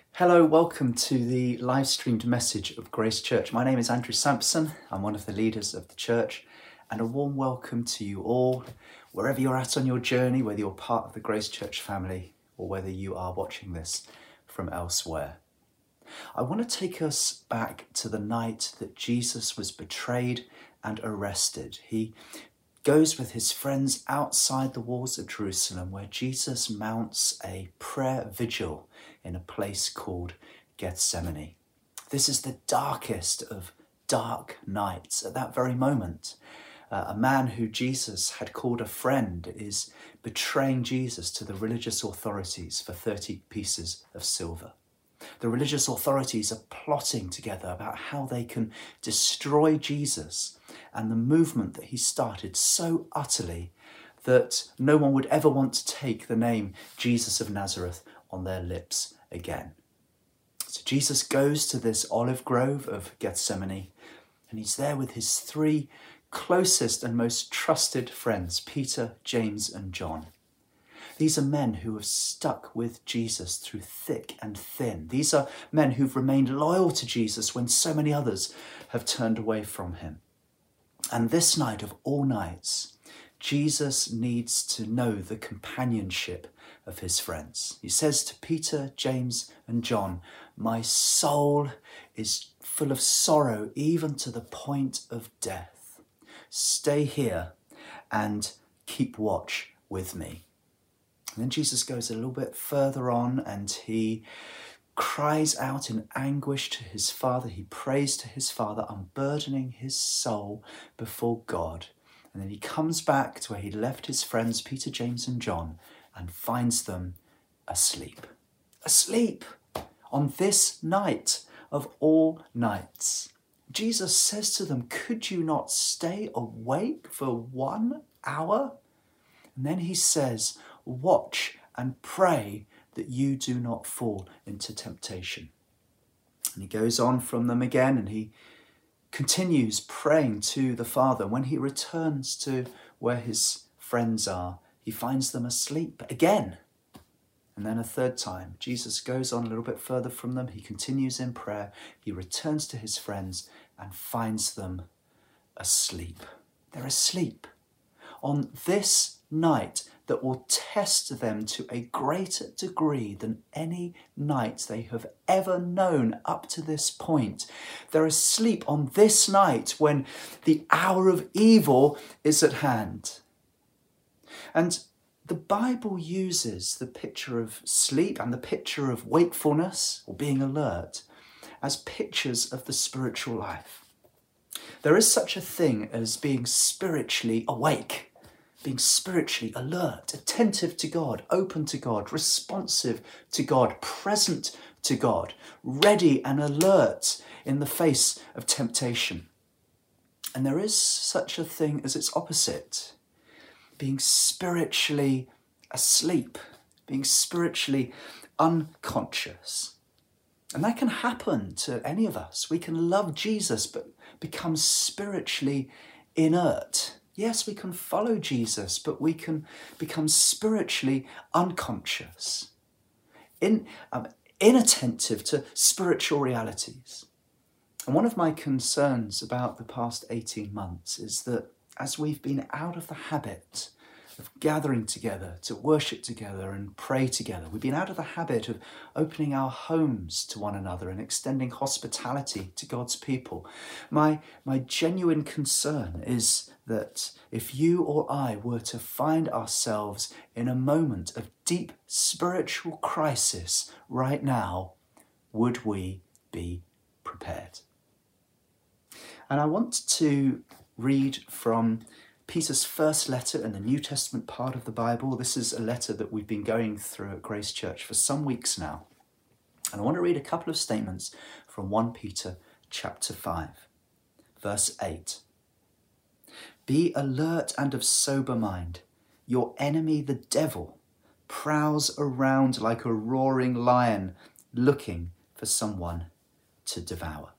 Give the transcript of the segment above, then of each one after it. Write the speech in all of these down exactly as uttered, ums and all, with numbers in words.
Hello, welcome to the live streamed message of Grace Church. My name is Andrew Sampson. I'm one of the leaders of the church, and a warm welcome to you all, wherever you're at on your journey, whether you're part of the Grace Church family or whether you are watching this from elsewhere. I want to take us back to the night that Jesus was betrayed and arrested. He goes with his friends outside the walls of Jerusalem, where Jesus mounts a prayer vigil in a place called Gethsemane. This is the darkest of dark nights. At that very moment, uh, a man who Jesus had called a friend is betraying Jesus to the religious authorities for thirty pieces of silver. The religious authorities are plotting together about how they can destroy Jesus and the movement that he started so utterly that no one would ever want to take the name Jesus of Nazareth on their lips again. So Jesus goes to this olive grove of Gethsemane, and he's there with his three closest and most trusted friends, Peter, James, and John. These are men who have stuck with Jesus through thick and thin. These are men who've remained loyal to Jesus when so many others have turned away from him. And this night of all nights, Jesus needs to know the companionship of his friends. He says to Peter, James, and John, "My soul is full of sorrow, even to the point of death. Stay here and keep watch with me." And then Jesus goes a little bit further on and he cries out in anguish to his Father. He prays to his Father, unburdening his soul before God. And then he comes back to where he left his friends, Peter, James, and John, and finds them asleep. Asleep on this night of all nights. Jesus says to them, "Could you not stay awake for one hour?" And then he says, "Watch and pray that you do not fall into temptation." And he goes on from them again and he continues praying to the Father. When he returns to where his friends are, he finds them asleep again. And then a third time, Jesus goes on a little bit further from them. He continues in prayer. He returns to his friends and finds them asleep. They're asleep on this night that will test them to a greater degree than any night they have ever known up to this point. They're asleep on this night when the hour of evil is at hand. And the Bible uses the picture of sleep and the picture of wakefulness or being alert as pictures of the spiritual life. There is such a thing as being spiritually awake, being spiritually alert, attentive to God, open to God, responsive to God, present to God, ready and alert in the face of temptation. And there is such a thing as its opposite, being spiritually asleep, being spiritually unconscious. And that can happen to any of us. We can love Jesus but become spiritually inert. Yes, we can follow Jesus, but we can become spiritually unconscious, in, um, inattentive to spiritual realities. And one of my concerns about the past eighteen months is that as we've been out of the habit of gathering together to worship together and pray together, we've been out of the habit of opening our homes to one another and extending hospitality to God's people. My, my genuine concern is that if you or I were to find ourselves in a moment of deep spiritual crisis right now, would we be prepared? And I want to read from Peter's first letter in the New Testament part of the Bible. This is a letter that we've been going through at Grace Church for some weeks now. And I want to read a couple of statements from First Peter chapter five, verse eight. "Be alert and of sober mind. Your enemy, the devil, prowls around like a roaring lion, looking for someone to devour."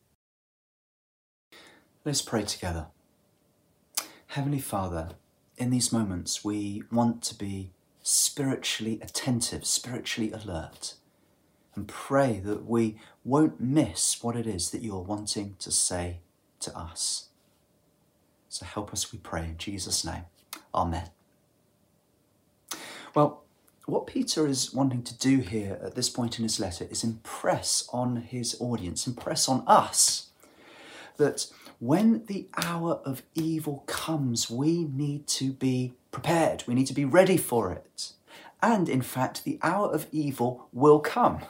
Let's pray together. Heavenly Father, in these moments we want to be spiritually attentive, spiritually alert. and pray that we won't miss what it is that you're wanting to say to us. So help us, we pray, in Jesus' name. Amen. Well, what Peter is wanting to do here at this point in his letter is impress on his audience, impress on us, that when the hour of evil comes, we need to be prepared. We need to be ready for it. And in fact, the hour of evil will come.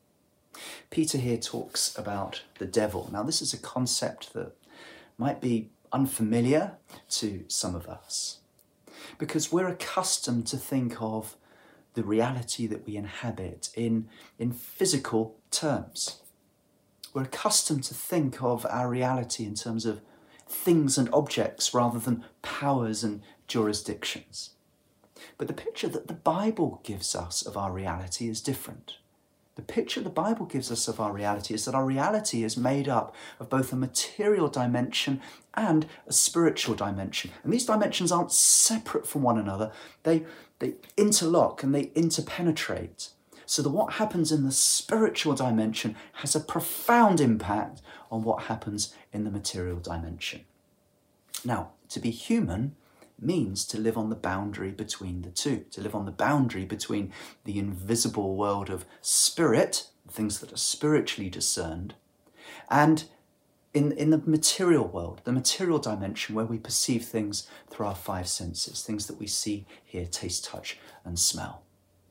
Peter here talks about the devil. Now, this is a concept that might be unfamiliar to some of us, because we're accustomed to think of the reality that we inhabit in, in physical terms. We're accustomed to think of our reality in terms of things and objects rather than powers and jurisdictions. But the picture that the Bible gives us of our reality is different. The picture the Bible gives us of our reality is that our reality is made up of both a material dimension and a spiritual dimension. And these dimensions aren't separate from one another. They, they interlock and they interpenetrate. So that what happens in the spiritual dimension has a profound impact on what happens in the material dimension. Now, to be human means to live on the boundary between the two, to live on the boundary between the invisible world of spirit, things that are spiritually discerned, and in, in the material world, the material dimension where we perceive things through our five senses, things that we see, hear, taste, touch, and smell.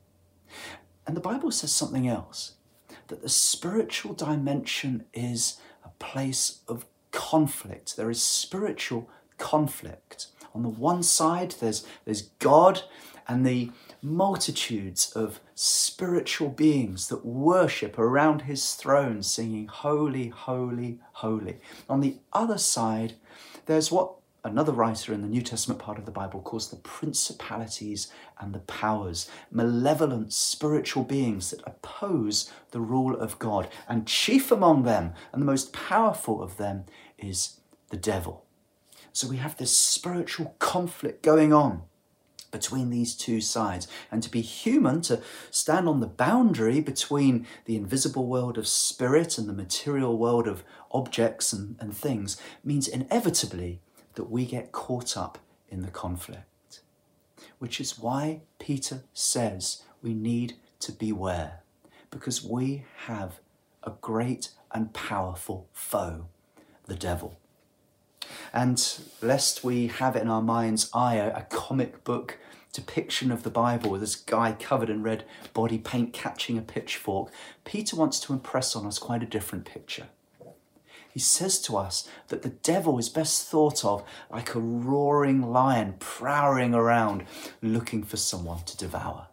And the Bible says something else, that the spiritual dimension is a place of conflict. There is spiritual conflict. On the one side, there's, there's God and the multitudes of spiritual beings that worship around his throne, singing, "Holy, holy, holy." On the other side, there's what another writer in the New Testament part of the Bible calls the principalities and the powers, malevolent spiritual beings that oppose the rule of God. And chief among them, and the most powerful of them, is the devil. So we have this spiritual conflict going on between these two sides. And to be human, to stand on the boundary between the invisible world of spirit and the material world of objects and, and things, means inevitably that we get caught up in the conflict. Which is why Peter says we need to beware, because we have a great and powerful foe, the devil. And lest we have in our mind's eye a, a comic book depiction of the Bible with this guy covered in red body paint catching a pitchfork, Peter wants to impress on us quite a different picture. He says to us that the devil is best thought of like a roaring lion prowling around looking for someone to devour.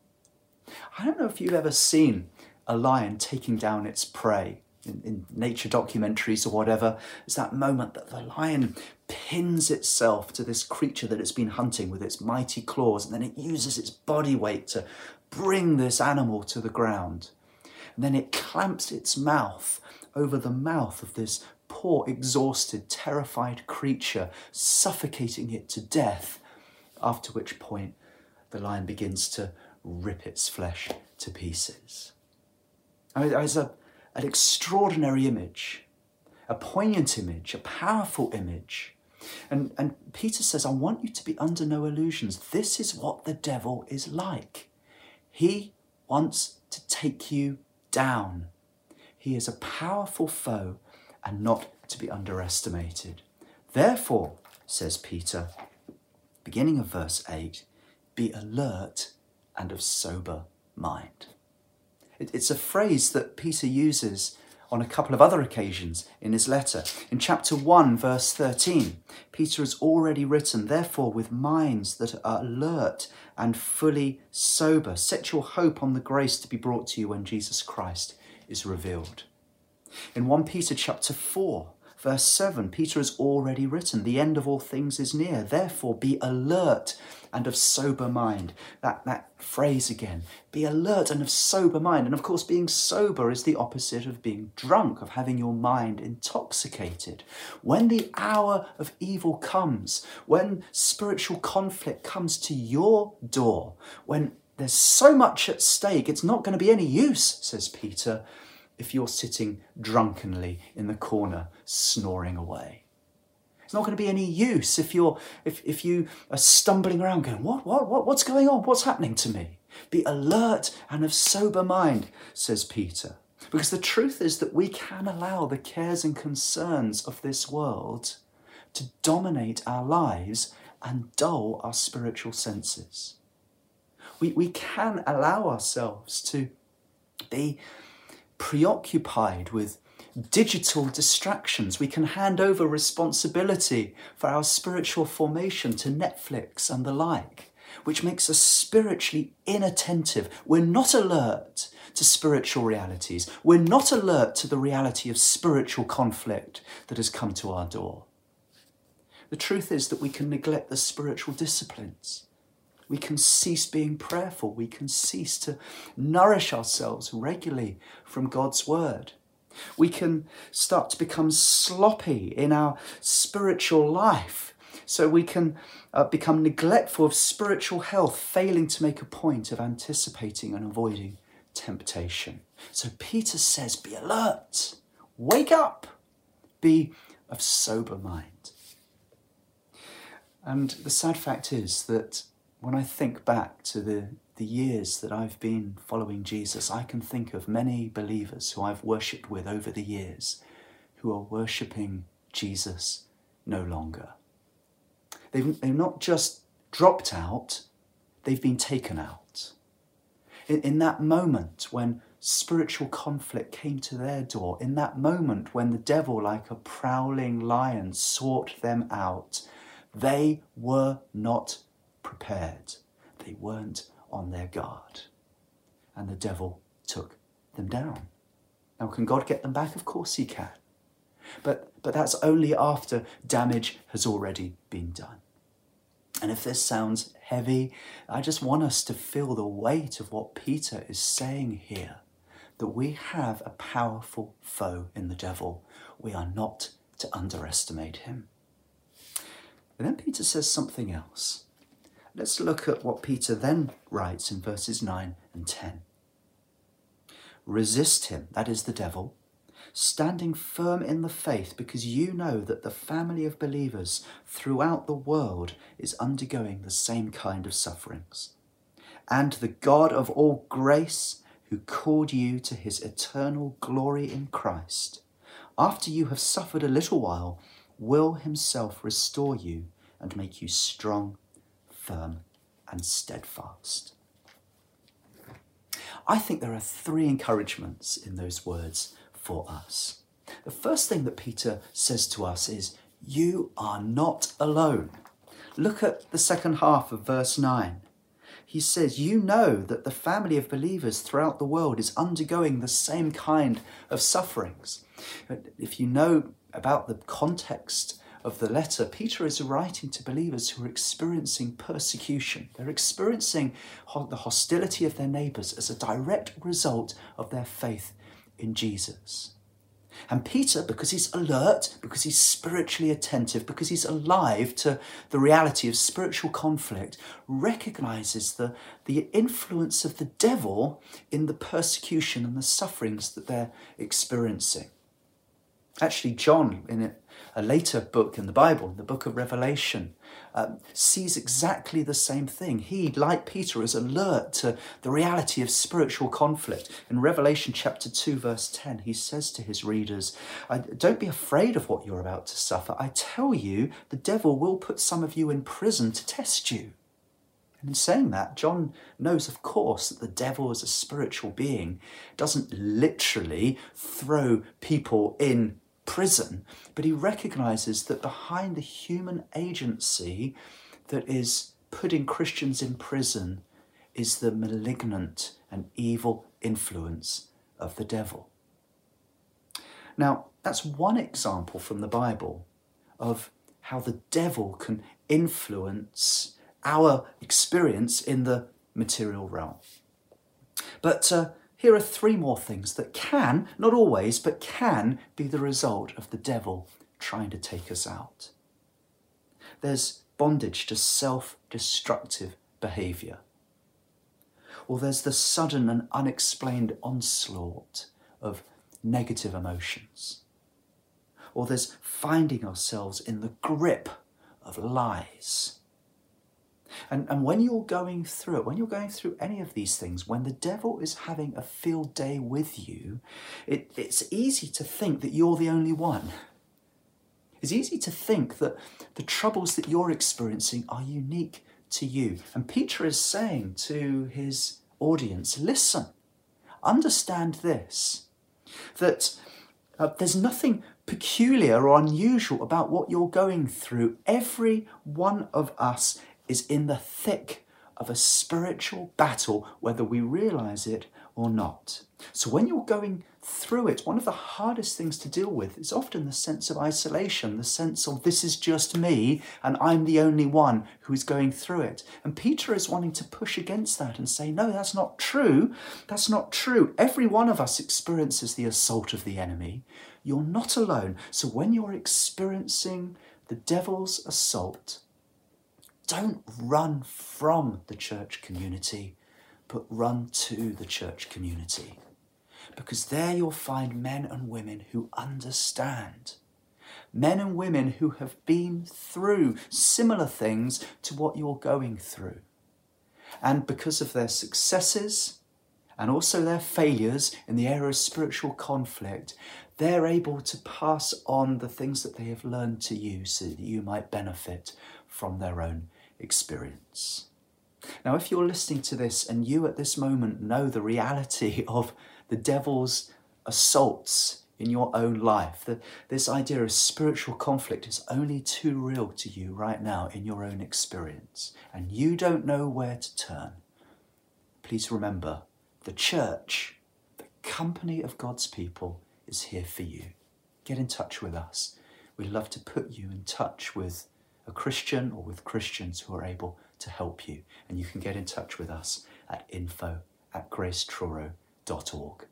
I don't know if you've ever seen a lion taking down its prey. In, in nature documentaries or whatever, it's that moment that the lion pins itself to this creature that it's been hunting with its mighty claws, and then it uses its body weight to bring this animal to the ground. And then it clamps its mouth over the mouth of this poor, exhausted, terrified creature, suffocating it to death, after which point the lion begins to rip its flesh to pieces. I mean, it's a An extraordinary image, a poignant image, a powerful image. And, and Peter says, I want you to be under no illusions. This is what the devil is like. He wants to take you down. He is a powerful foe and not to be underestimated. Therefore, says Peter, beginning of verse eight, be alert and of sober mind. It's a phrase that Peter uses on a couple of other occasions in his letter. In chapter one, verse thirteen, Peter has already written, therefore, with minds that are alert and fully sober, set your hope on the grace to be brought to you when Jesus Christ is revealed. In First Peter chapter four, verse seven, Peter has already written, the end of all things is near, therefore be alert and of sober mind. That, that phrase again, be alert and of sober mind. And of course, being sober is the opposite of being drunk, of having your mind intoxicated. When the hour of evil comes, when spiritual conflict comes to your door, when there's so much at stake, it's not going to be any use, says Peter, if you're sitting drunkenly in the corner snoring away. It's not going to be any use if you're if, if you are stumbling around going, what, what, what, what's going on? What's happening to me? Be alert and of sober mind, says Peter. Because the truth is that we can allow the cares and concerns of this world to dominate our lives and dull our spiritual senses. We, we can allow ourselves to be preoccupied with digital distractions. We can hand over responsibility for our spiritual formation to Netflix and the like, which makes us spiritually inattentive. We're not alert to spiritual realities. We're not alert to the reality of spiritual conflict that has come to our door. The truth is that we can neglect the spiritual disciplines. We can cease being prayerful. We can cease to nourish ourselves regularly from God's word. We can start to become sloppy in our spiritual life. So we can uh, become neglectful of spiritual health, failing to make a point of anticipating and avoiding temptation. So Peter says, be alert, wake up, be of sober mind. And the sad fact is that when I think back to the, the years that I've been following Jesus, I can think of many believers who I've worshipped with over the years who are worshipping Jesus no longer. They've, they've not just dropped out, they've been taken out. In, in that moment when spiritual conflict came to their door, in that moment when the devil, like a prowling lion, sought them out, they were not prepared. They weren't on their guard. And the devil took them down. Now, can God get them back? Of course he can. But, but that's only after damage has already been done. And if this sounds heavy, I just want us to feel the weight of what Peter is saying here, that we have a powerful foe in the devil. We are not to underestimate him. And then Peter says something else. Let's look at what Peter then writes in verses nine and ten. Resist him, that is the devil, standing firm in the faith, because you know that the family of believers throughout the world is undergoing the same kind of sufferings. And the God of all grace, who called you to his eternal glory in Christ, after you have suffered a little while, will himself restore you and make you strong, firm, and steadfast. I think there are three encouragements in those words for us. The first thing that Peter says to us is, you are not alone. Look at the second half of verse nine. He says, you know that the family of believers throughout the world is undergoing the same kind of sufferings. If you know about the context of the letter, Peter is writing to believers who are experiencing persecution. They're experiencing the hostility of their neighbours as a direct result of their faith in Jesus. And Peter, because he's alert, because he's spiritually attentive, because he's alive to the reality of spiritual conflict, recognises the, the influence of the devil in the persecution and the sufferings that they're experiencing. Actually, John, in a, a later book in the Bible, in the book of Revelation, um, sees exactly the same thing. He, like Peter, is alert to the reality of spiritual conflict. In Revelation chapter two, verse ten, he says to his readers, don't be afraid of what you're about to suffer. I tell you, the devil will put some of you in prison to test you. And in saying that, John knows, of course, that the devil as a spiritual being doesn't literally throw people in prison, but he recognises that behind the human agency that is putting Christians in prison is the malignant and evil influence of the devil. Now, that's one example from the Bible of how the devil can influence our experience in the material realm. But uh, here are three more things that can, not always, but can be the result of the devil trying to take us out. There's bondage to self-destructive behaviour. Or there's the sudden and unexplained onslaught of negative emotions. Or there's finding ourselves in the grip of lies. And, and when you're going through it, when you're going through any of these things, when the devil is having a field day with you, it, it's easy to think that you're the only one. It's easy to think that the troubles that you're experiencing are unique to you. And Peter is saying to his audience, listen, understand this, that uh, there's nothing peculiar or unusual about what you're going through. Every one of us is in the thick of a spiritual battle, whether we realize it or not. So when you're going through it, one of the hardest things to deal with is often the sense of isolation, the sense of this is just me and I'm the only one who's going through it. And Peter is wanting to push against that and say, no, that's not true. That's not true. Every one of us experiences the assault of the enemy. You're not alone. So when you're experiencing the devil's assault, don't run from the church community, but run to the church community. Because there you'll find men and women who understand. Men and women who have been through similar things to what you're going through. And because of their successes and also their failures in the area of spiritual conflict, they're able to pass on the things that they have learned to you so that you might benefit from their own experience. Now, if you're listening to this and you at this moment know the reality of the devil's assaults in your own life, that this idea of spiritual conflict is only too real to you right now in your own experience, and you don't know where to turn, please remember, the church, the company of God's people, is here for you. Get in touch with us. We'd love to put you in touch with a Christian or with Christians who are able to help you. And you can get in touch with us at info at gracetruro dot org.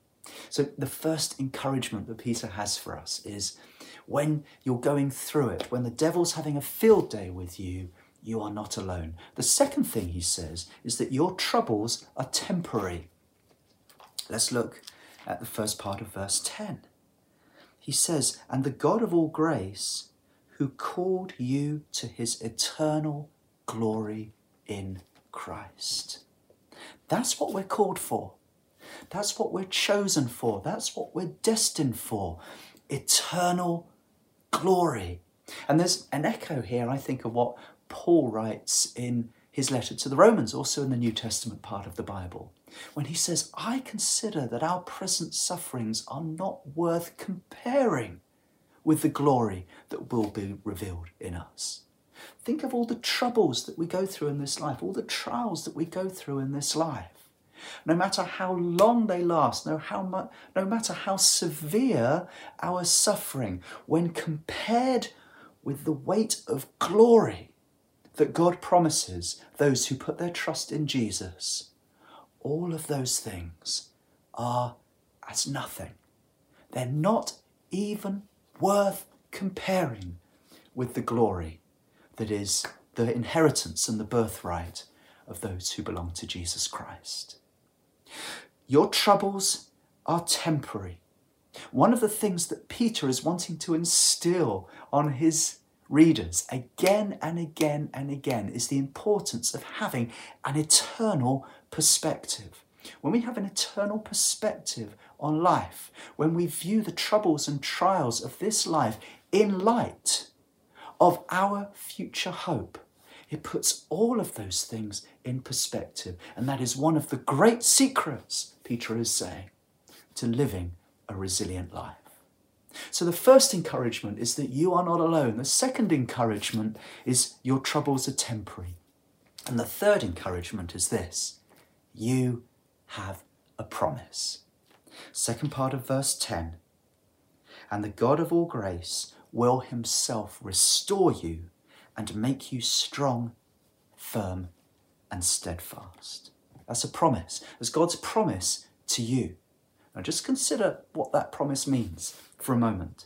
So the first encouragement that Peter has for us is when you're going through it, when the devil's having a field day with you, you are not alone. The second thing he says is that your troubles are temporary. Let's look at the first part of verse ten. He says, and the God of all grace, who called you to his eternal glory in Christ. That's what we're called for. That's what we're chosen for. That's what we're destined for. Eternal glory. And there's an echo here, I think, of what Paul writes in his letter to the Romans, also in the New Testament part of the Bible, when he says, I consider that our present sufferings are not worth comparing with the glory that will be revealed in us. Think of all the troubles that we go through in this life, all the trials that we go through in this life. No matter how long they last, no, how mu- no matter how severe our suffering, when compared with the weight of glory that God promises those who put their trust in Jesus, all of those things are as nothing. They're not even worth comparing with the glory that is the inheritance and the birthright of those who belong to Jesus Christ. Your troubles are temporary. One of the things that Peter is wanting to instill on his readers again and again and again is the importance of having an eternal perspective. When we have an eternal perspective on life, when we view the troubles and trials of this life in light of our future hope, it puts all of those things in perspective. And that is one of the great secrets, Peter is saying, to living a resilient life. So the first encouragement is that you are not alone. The second encouragement is your troubles are temporary. And the third encouragement is this: you have a promise. Second part of verse ten. And the God of all grace will himself restore you and make you strong, firm, and steadfast. That's a promise. That's God's promise to you. Now just consider what that promise means for a moment.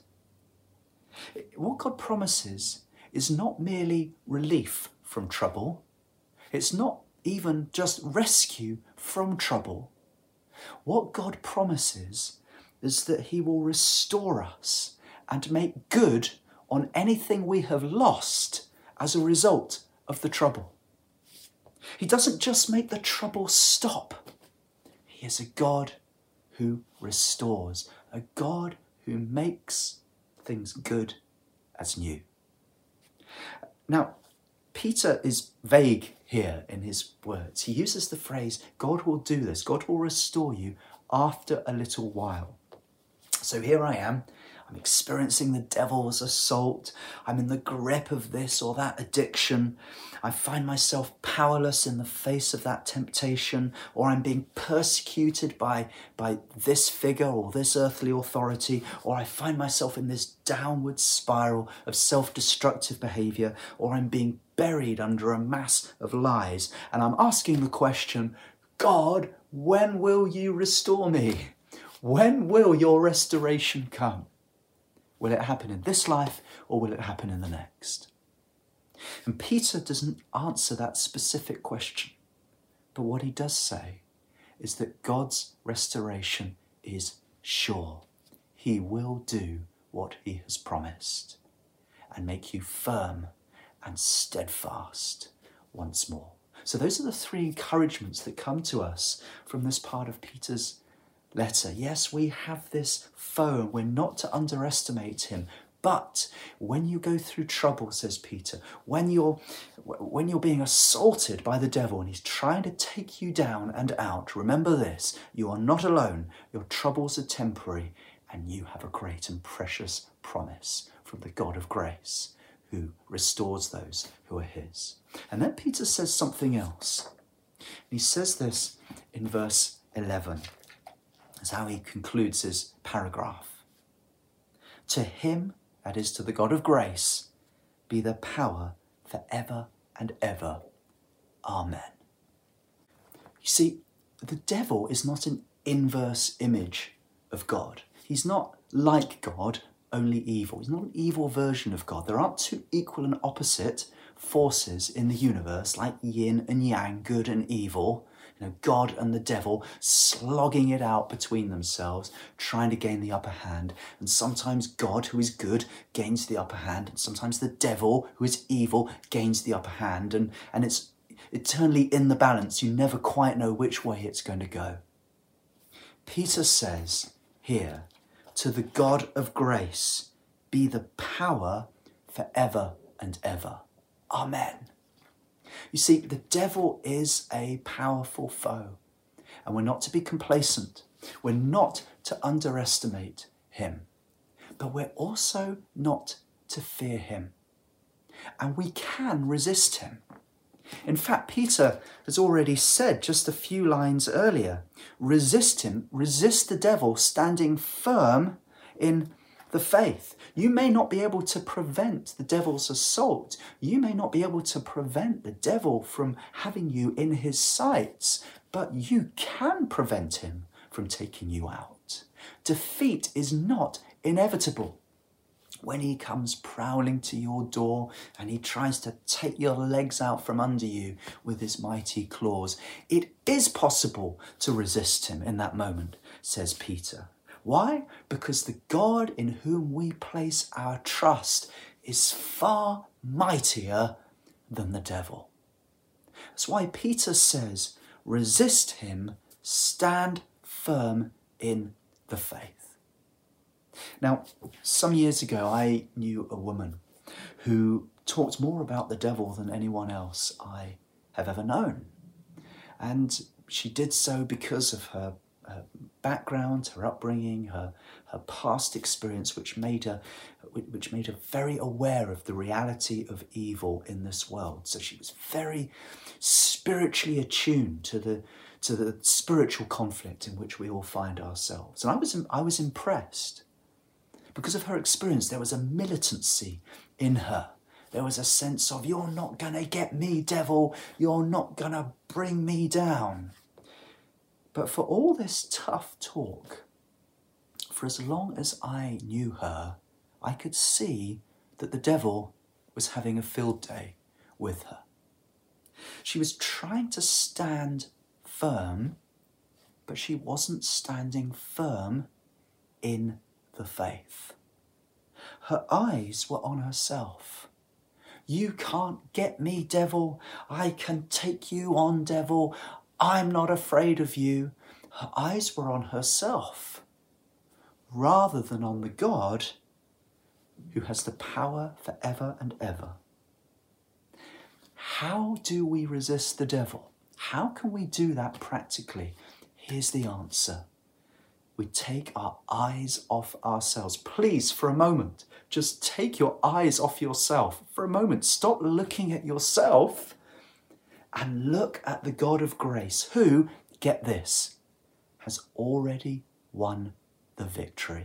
What God promises is not merely relief from trouble. It's not even just rescue from trouble. What God promises is that he will restore us and make good on anything we have lost as a result of the trouble. He doesn't just make the trouble stop. He is a God who restores, a God who makes things good as new. Now, Peter is vague here in his words. He uses the phrase, God will do this, God will restore you after a little while. So here I am, I'm experiencing the devil's assault. I'm in the grip of this or that addiction. I find myself powerless in the face of that temptation, or I'm being persecuted by, by this figure or this earthly authority, or I find myself in this downward spiral of self-destructive behavior, or I'm being buried under a mass of lies. And I'm asking the question, God, when will you restore me? When will your restoration come? Will it happen in this life or will it happen in the next? And Peter doesn't answer that specific question. But what he does say is that God's restoration is sure. He will do what he has promised and make you firm and steadfast once more. So those are the three encouragements that come to us from this part of Peter's letter. Yes, we have this foe and we're not to underestimate him. But when you go through trouble, says Peter, when you're, when you're being assaulted by the devil and he's trying to take you down and out, remember this, you are not alone. Your troubles are temporary and you have a great and precious promise from the God of grace who restores those who are his. And then Peter says something else. He says this in verse eleven. That's how he concludes his paragraph. To him, that is to the God of grace, be the power forever and ever. Amen. You see, the devil is not an inverse image of God. He's not like God, only evil. He's not an evil version of God. There aren't two equal and opposite forces in the universe like yin and yang, good and evil. You know, God and the devil slogging it out between themselves, trying to gain the upper hand. And sometimes God, who is good, gains the upper hand. And sometimes the devil, who is evil, gains the upper hand. And, and it's eternally in the balance. You never quite know which way it's going to go. Peter says here, to the God of grace be the power forever and ever. Amen. You see, the devil is a powerful foe, and we're not to be complacent. We're not to underestimate him, but we're also not to fear him. And we can resist him. In fact, Peter has already said just a few lines earlier, resist him, resist the devil, standing firm in the faith. You may not be able to prevent the devil's assault. You may not be able to prevent the devil from having you in his sights, but you can prevent him from taking you out. Defeat is not inevitable. When he comes prowling to your door and he tries to take your legs out from under you with his mighty claws, it is possible to resist him in that moment, says Peter. Why? Because the God in whom we place our trust is far mightier than the devil. That's why Peter says, resist him, stand firm in the faith. Now, some years ago, I knew a woman who talked more about the devil than anyone else I have ever known. And she did so because of her her background, her upbringing, her, her past experience, which made her, which made her very aware of the reality of evil in this world. So she was very spiritually attuned to the to the spiritual conflict in which we all find ourselves. And I was I was impressed. Because of her experience, there was a militancy in her. There was a sense of, you're not going to get me, devil. You're not going to bring me down. But for all this tough talk, for as long as I knew her, I could see that the devil was having a field day with her. She was trying to stand firm, but she wasn't standing firm in the faith. Her eyes were on herself. You can't get me, devil. I can take you on, devil. I'm not afraid of you. Her eyes were on herself rather than on the God who has the power forever and ever. How do we resist the devil? How can we do that practically? Here's the answer. We take our eyes off ourselves. Please, for a moment, just take your eyes off yourself. For a moment, stop looking at yourself and look at the God of grace who, get this, has already won the victory.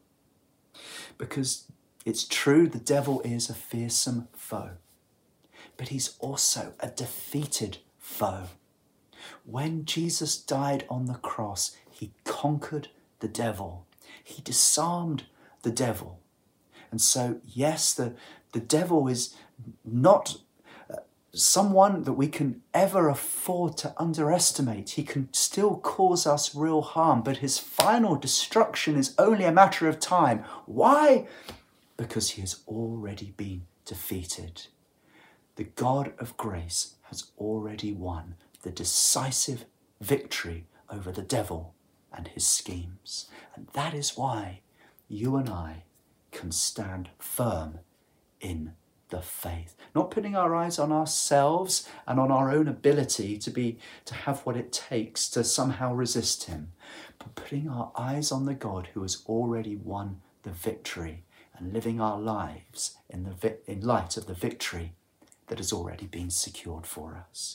Because it's true, the devil is a fearsome foe, but he's also a defeated foe. When Jesus died on the cross, he conquered the devil. He disarmed the devil. And so, yes, the, the devil is not uh, someone that we can ever afford to underestimate. He can still cause us real harm, but his final destruction is only a matter of time. Why? Because he has already been defeated. The God of grace has already won the decisive victory over the devil and his schemes. And that is why you and I can stand firm in the faith. Not putting our eyes on ourselves and on our own ability to be to have what it takes to somehow resist him, but putting our eyes on the God who has already won the victory and living our lives in the vi- in light of the victory that has already been secured for us.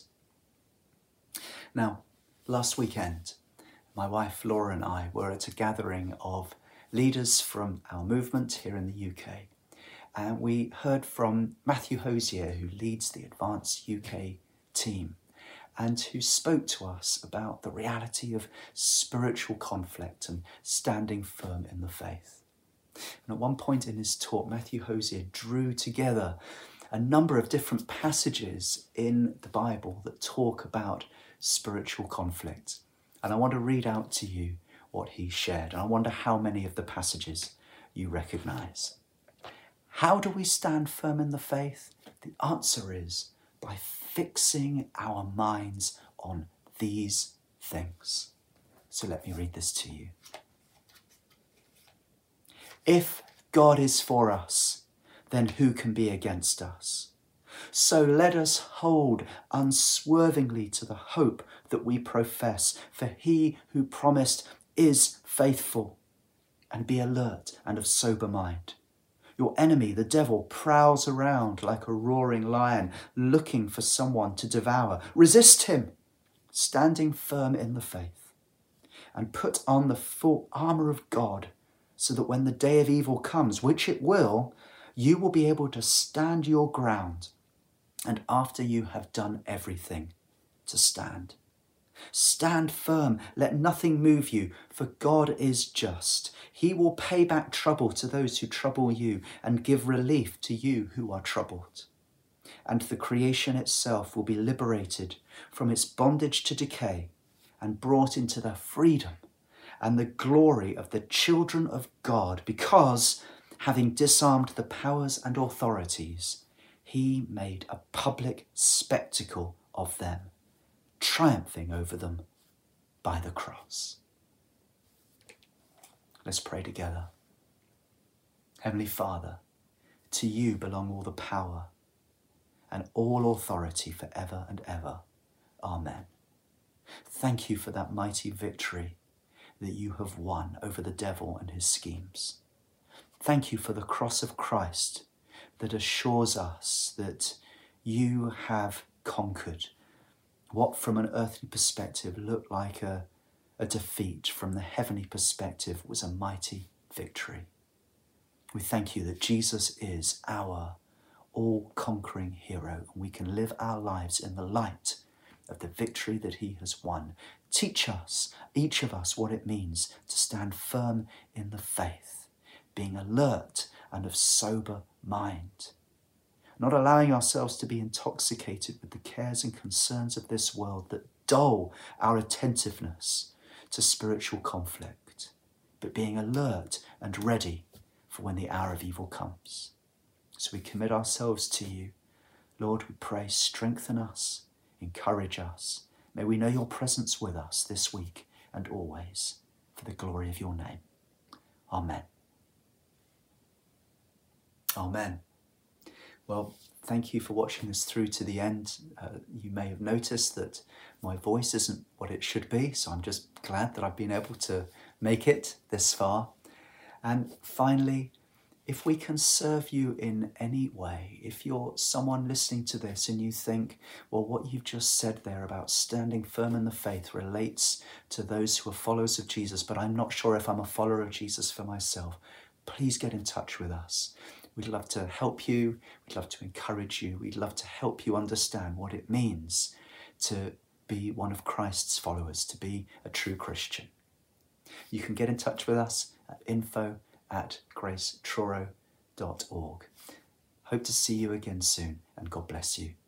Now, last weekend, my wife Laura and I were at a gathering of leaders from our movement here in the U K. And we heard from Matthew Hosier, who leads the Advanced U K team, and who spoke to us about the reality of spiritual conflict and standing firm in the faith. And at one point in his talk, Matthew Hosier drew together a number of different passages in the Bible that talk about spiritual conflict. And I want to read out to you what he shared. And I wonder how many of the passages you recognise. How do we stand firm in the faith? The answer is by fixing our minds on these things. So let me read this to you. If God is for us, then who can be against us? So let us hold unswervingly to the hope that we profess, for he who promised is faithful. And be alert and of sober mind. Your enemy, the devil, prowls around like a roaring lion, looking for someone to devour. Resist him, standing firm in the faith, and put on the full armour of God, so that when the day of evil comes, which it will, you will be able to stand your ground, and after you have done everything, to stand. Stand firm, let nothing move you, for God is just. He will pay back trouble to those who trouble you, and give relief to you who are troubled. And the creation itself will be liberated from its bondage to decay, and brought into the freedom and the glory of the children of God, because, having disarmed the powers and authorities, he made a public spectacle of them, triumphing over them by the cross. Let's pray together. Heavenly Father, to you belong all the power and all authority forever and ever. Amen. Thank you for that mighty victory that you have won over the devil and his schemes. Thank you for the cross of Christ that assures us that you have conquered what from an earthly perspective looked like a, a defeat. From the heavenly perspective was a mighty victory. We thank you that Jesus is our all-conquering hero, and we can live our lives in the light of the victory that he has won. Teach us, each of us, what it means to stand firm in the faith, being alert and of sober mind. not allowing ourselves to be intoxicated with the cares and concerns of this world that dull our attentiveness to spiritual conflict, but being alert and ready for when the hour of evil comes. So we commit ourselves to you. Lord, we pray, strengthen us, encourage us. May we know your presence with us this week and always, for the glory of your name. Amen. Amen. Well, thank you for watching this through to the end. Uh, you may have noticed that my voice isn't what it should be, so I'm just glad that I've been able to make it this far. And finally, if we can serve you in any way, if you're someone listening to this and you think, well, what you've just said there about standing firm in the faith relates to those who are followers of Jesus, but I'm not sure if I'm a follower of Jesus for myself, please get in touch with us. We'd love to help you. We'd love to encourage you. We'd love to help you understand what it means to be one of Christ's followers, to be a true Christian. You can get in touch with us at info at grace truro dot org. Hope to see you again soon, and God bless you.